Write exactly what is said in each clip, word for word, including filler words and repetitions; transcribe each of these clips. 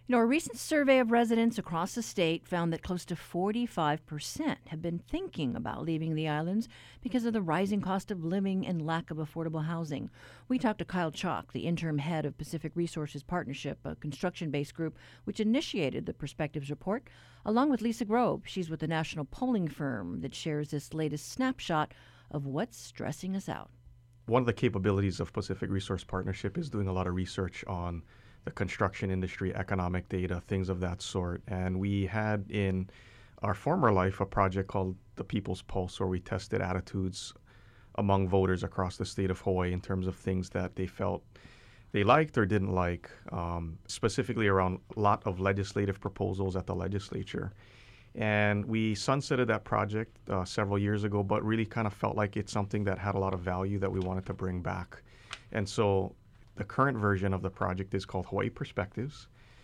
You know, a recent survey of residents across the state found that close to forty-five percent have been thinking about leaving the islands because of the rising cost of living and lack of affordable housing. We talked to Kyle Chalk, the interim head of Pacific Resources Partnership, a construction-based group which initiated the Perspectives Report, along with Lisa Grove. She's with the national polling firm that shares this latest snapshot of what's stressing us out. One of the capabilities of Pacific Resource Partnership is doing a lot of research on the construction industry, economic data, things of that sort. And we had in our former life a project called the People's Pulse, where we tested attitudes among voters across the state of Hawaii in terms of things that they felt they liked or didn't like, um, specifically around a lot of legislative proposals at the legislature. And we sunsetted that project uh, several years ago, but really kind of felt like it's something that had a lot of value that we wanted to bring back. And so the current version of the project is called Hawaii Perspectives,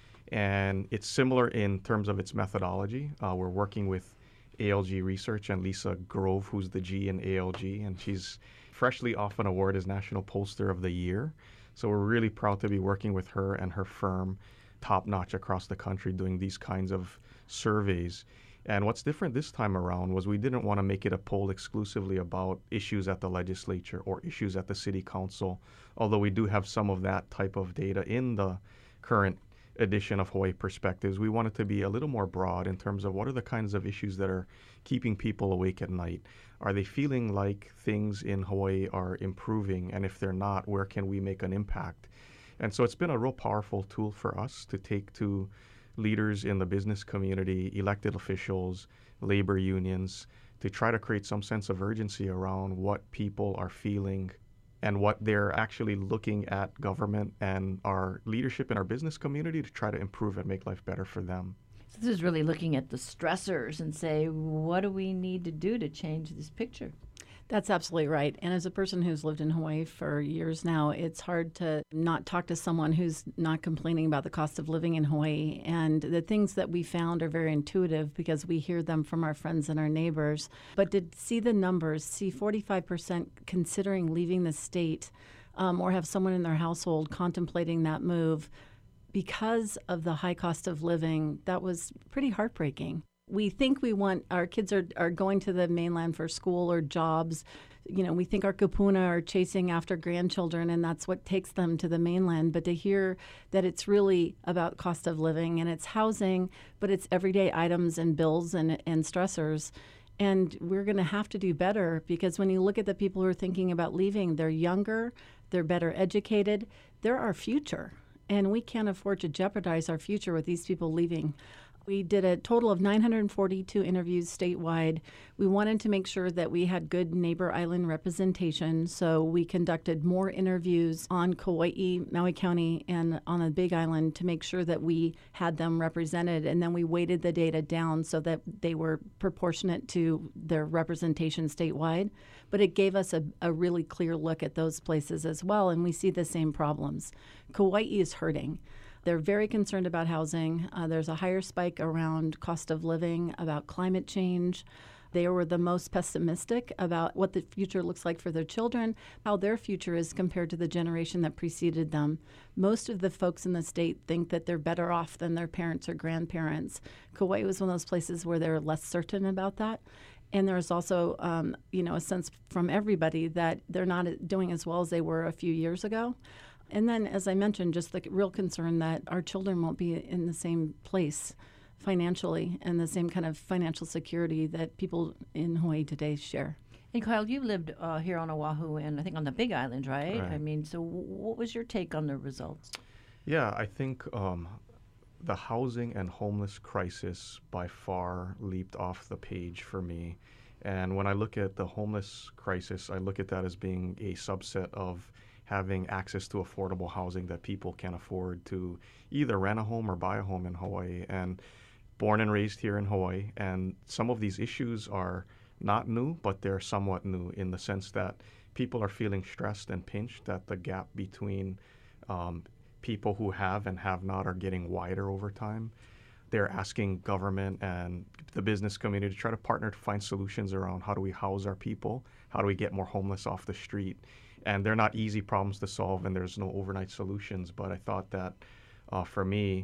and it's similar in terms of its methodology. Uh, we're working with A L G Research and Lisa Grove, who's the G in A L G, and she's freshly off an award as National Pollster of the Year. So we're really proud to be working with her and her firm, top-notch across the country, doing these kinds of surveys. And what's different this time around was we didn't want to make it a poll exclusively about issues at the legislature or issues at the city council, although we do have some of that type of data in the current edition of Hawaii Perspectives. We want it to be a little more broad in terms of what are the kinds of issues that are keeping people awake at night. Are they feeling like things in Hawaii are improving? And if they're not, where can we make an impact? And so it's been a real powerful tool for us to take to leaders in the business community, elected officials, labor unions, to try to create some sense of urgency around what people are feeling and what they're actually looking at government and our leadership in our business community to try to improve and make life better for them. So this is really looking at the stressors and say, what do we need to do to change this picture? That's absolutely right. And as a person who's lived in Hawaii for years now, it's hard to not talk to someone who's not complaining about the cost of living in Hawaii. And the things that we found are very intuitive because we hear them from our friends and our neighbors. But to see the numbers, see forty-five percent considering leaving the state um, or have someone in their household contemplating that move because of the high cost of living, that was pretty heartbreaking. We think we want our kids are, are going to the mainland for school or jobs. You know, we think our kupuna are chasing after grandchildren, and that's what takes them to the mainland. But to hear that it's really about cost of living and it's housing, but it's everyday items and bills and, and stressors. And we're going to have to do better because when you look at the people who are thinking about leaving, they're younger, they're better educated, they're our future. And we can't afford to jeopardize our future with these people leaving. We did a total of nine hundred forty-two interviews statewide. We wanted to make sure that we had good neighbor island representation, so we conducted more interviews on Kauai, Maui County, and on the Big Island to make sure that we had them represented, and then we weighted the data down so that they were proportionate to their representation statewide. But it gave us a, a really clear look at those places as well, and we see the same problems. Kauai is hurting. They're very concerned about housing. Uh, there's a higher spike around cost of living, about climate change. They were the most pessimistic about what the future looks like for their children, how their future is compared to the generation that preceded them. Most of the folks in the state think that they're better off than their parents or grandparents. Kauai was one of those places where they're less certain about that. And there's also, um, you know, a sense from everybody that they're not doing as well as they were a few years ago. And then, as I mentioned, just the real concern that our children won't be in the same place financially and the same kind of financial security that people in Hawaii today share. And Kyle, you lived uh, here on Oahu and I think on the Big Island, right? Right. I mean, so w- what was your take on the results? Yeah, I think um, the housing and homeless crisis by far leaped off the page for me. And when I look at the homeless crisis, I look at that as being a subset of having access to affordable housing that people can afford to either rent a home or buy a home in Hawaii. And born and raised here in Hawaii, and some of these issues are not new, but they're somewhat new in the sense that people are feeling stressed and pinched, that the gap between um, people who have and have not are getting wider over time. They're asking government and the business community to try to partner to find solutions around how do we house our people, how do we get more homeless off the street. And they're not easy problems to solve, and there's no overnight solutions. But I thought that uh, for me,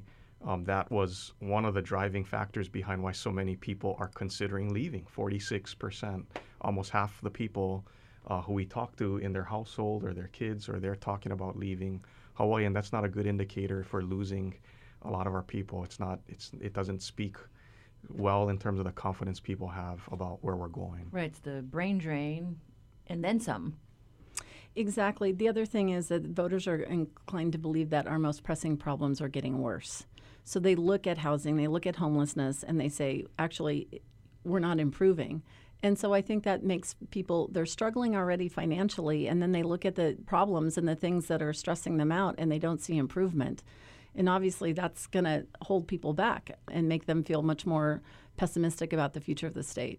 Um, that was one of the driving factors behind why so many people are considering leaving. forty-six percent, almost half the people uh, who we talk to in their household or their kids, or they're talking about leaving Hawaii, and that's not a good indicator for losing a lot of our people. It's not. It's. It doesn't speak well in terms of the confidence people have about where we're going. Right, it's the brain drain, and then some. Exactly. The other thing is that voters are inclined to believe that our most pressing problems are getting worse. So they look at housing, they look at homelessness, and they say, actually, we're not improving. And so I think that makes people, they're struggling already financially, and then they look at the problems and the things that are stressing them out, and they don't see improvement. And obviously that's going to hold people back and make them feel much more pessimistic about the future of the state.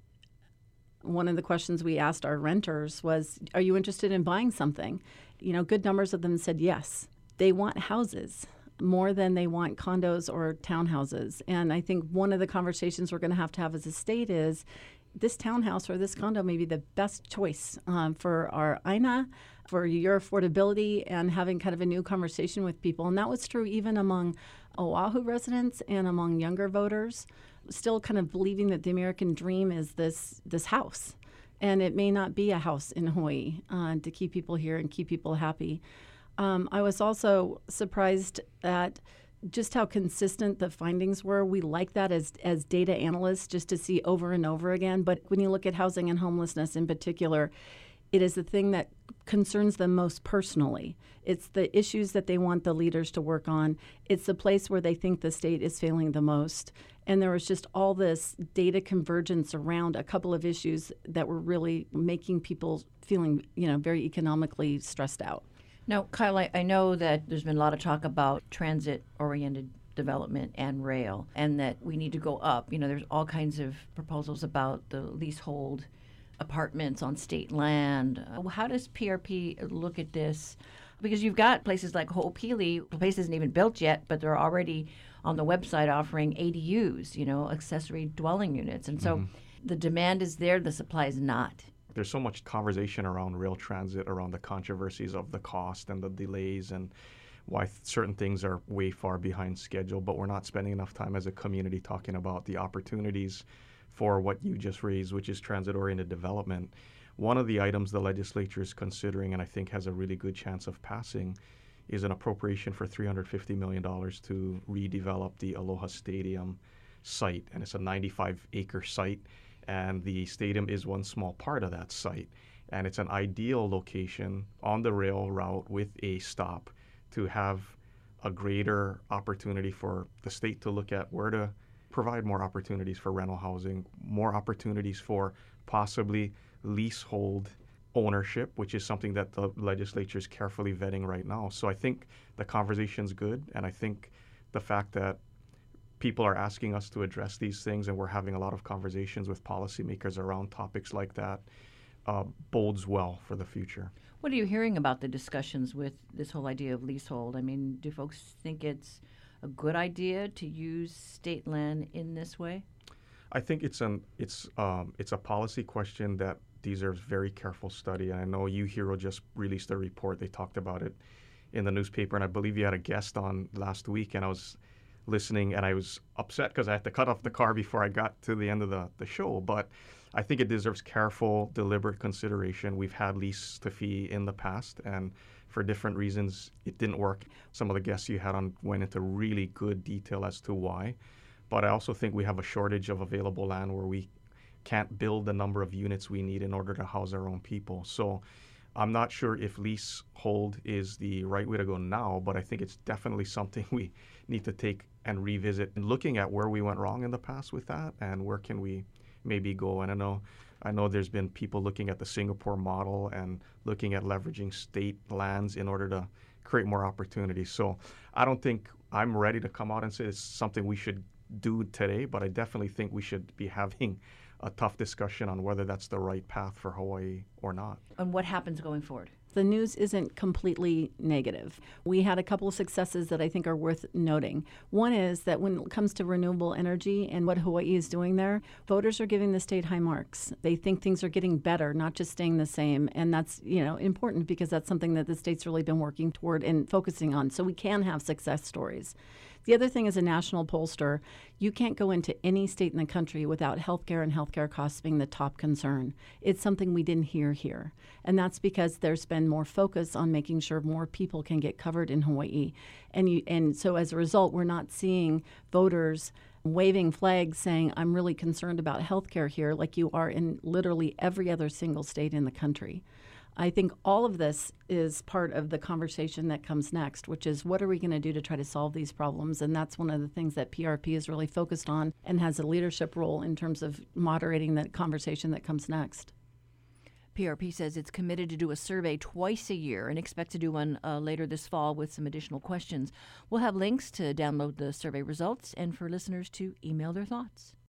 One of the questions we asked our renters was, are you interested in buying something? You know, good numbers of them said yes. They want houses more than they want condos or townhouses. And I think one of the conversations we're going to have to have as a state is this townhouse or this condo may be the best choice um, for our I N A, for your affordability, and having kind of a new conversation with people. And that was true even among Oahu residents and among younger voters, still kind of believing that the American dream is this this house. And it may not be a house in Hawaii uh, to keep people here and keep people happy. Um, I was also surprised at just how consistent the findings were. We like that as, as data analysts, just to see over and over again. But when you look at housing and homelessness in particular, it is the thing that concerns them most personally. It's the issues that they want the leaders to work on. It's the place where they think the state is failing the most. And there was just all this data convergence around a couple of issues that were really making people feeling, you know, very economically stressed out. Now, Kyle, I, I know that there's been a lot of talk about transit-oriented development and rail, and that we need to go up. You know, there's all kinds of proposals about the leasehold apartments on state land. Uh, how does P R P look at this? Because you've got places like Ho'opili, the place isn't even built yet, but they're already on the website offering A D Us, you know, accessory dwelling units. And so mm-hmm. the demand is there, the supply is not. There's so much conversation around rail transit, around the controversies of the cost and the delays and why th- certain things are way far behind schedule, but we're not spending enough time as a community talking about the opportunities for what you just raised, which is transit-oriented development. One of the items the legislature is considering, and I think has a really good chance of passing, is an appropriation for three hundred fifty million dollars to redevelop the Aloha Stadium site. And it's a ninety-five acre site, and the stadium is one small part of that site. And it's an ideal location on the rail route with a stop to have a greater opportunity for the state to look at where to provide more opportunities for rental housing, more opportunities for possibly leasehold ownership, which is something that the legislature is carefully vetting right now. So I think the conversation's good, and I think the fact that people are asking us to address these things and we're having a lot of conversations with policymakers around topics like that uh, bodes well for the future. What are you hearing about the discussions with this whole idea of leasehold? I mean, do folks think it's a good idea to use state land in this way? I think it's an it's um, it's a policy question that deserves very careful study. And I know UHERO just released a report. They talked about it in the newspaper, and I believe you had a guest on last week, and I was listening, and I was upset because I had to cut off the car before I got to the end of the, the show. But I think it deserves careful, deliberate consideration. We've had lease to fee in the past, and for different reasons, it didn't work. Some of the guests you had on went into really good detail as to why. But I also think we have a shortage of available land where we can't build the number of units we need in order to house our own people. So I'm not sure if leasehold is the right way to go now, but I think it's definitely something we need to take and revisit, and looking at where we went wrong in the past with that and where can we maybe go. And I know I know there's been people looking at the Singapore model and looking at leveraging state lands in order to create more opportunities. So I don't think I'm ready to come out and say it's something we should do today, but I definitely think we should be having a tough discussion on whether that's the right path for Hawaii or not. And what happens going forward? The news isn't completely negative. We had a couple of successes that I think are worth noting. One is that when it comes to renewable energy and what Hawaii is doing there, voters are giving the state high marks. They think things are getting better, not just staying the same. And that's, you know, important because that's something that the state's really been working toward and focusing on. So we can have success stories. The other thing is a national pollster. You can't go into any state in the country without healthcare and healthcare costs being the top concern. It's something we didn't hear here. And that's because there's been more focus on making sure more people can get covered in Hawaii. And you, and so as a result, we're not seeing voters waving flags saying, I'm really concerned about healthcare here, like you are in literally every other single state in the country. I think all of this is part of the conversation that comes next, which is what are we going to do to try to solve these problems? And that's one of the things that P R P is really focused on and has a leadership role in terms of moderating that conversation that comes next. P R P says it's committed to do a survey twice a year and expect to do one uh, later this fall with some additional questions. We'll have links to download the survey results and for listeners to email their thoughts.